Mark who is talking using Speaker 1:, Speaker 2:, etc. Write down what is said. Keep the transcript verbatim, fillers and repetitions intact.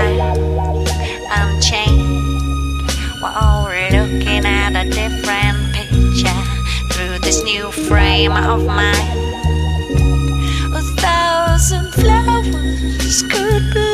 Speaker 1: time unchained. We're all looking at a different picture through this new frame of mind. A thousand flowers could be